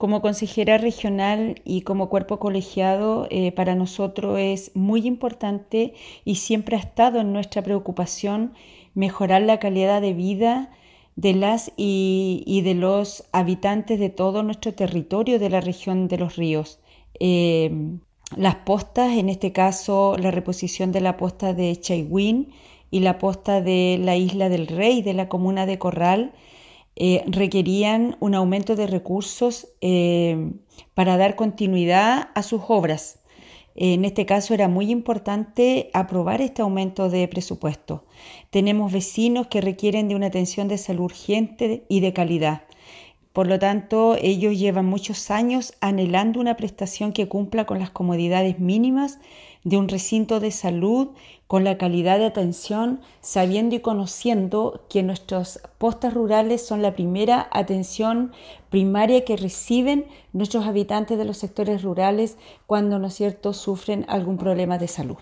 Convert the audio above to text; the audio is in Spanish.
Como consejera regional y como cuerpo colegiado, para nosotros es muy importante y siempre ha estado en nuestra preocupación mejorar la calidad de vida de las y de los habitantes de todo nuestro territorio de la región de los ríos. Las postas, en este caso la reposición de la posta de Chaihuín y la posta de la Isla del Rey de la comuna de Corral, requerían un aumento de recursos para dar continuidad a sus obras. En este caso era muy importante aprobar este aumento de presupuesto. Tenemos vecinos que requieren de una atención de salud urgente y de calidad. Por lo tanto, ellos llevan muchos años anhelando una prestación que cumpla con las comodidades mínimas de un recinto de salud, con la calidad de atención, sabiendo y conociendo que nuestras postas rurales son la primera atención primaria que reciben nuestros habitantes de los sectores rurales cuando, ¿no es cierto?, sufren algún problema de salud.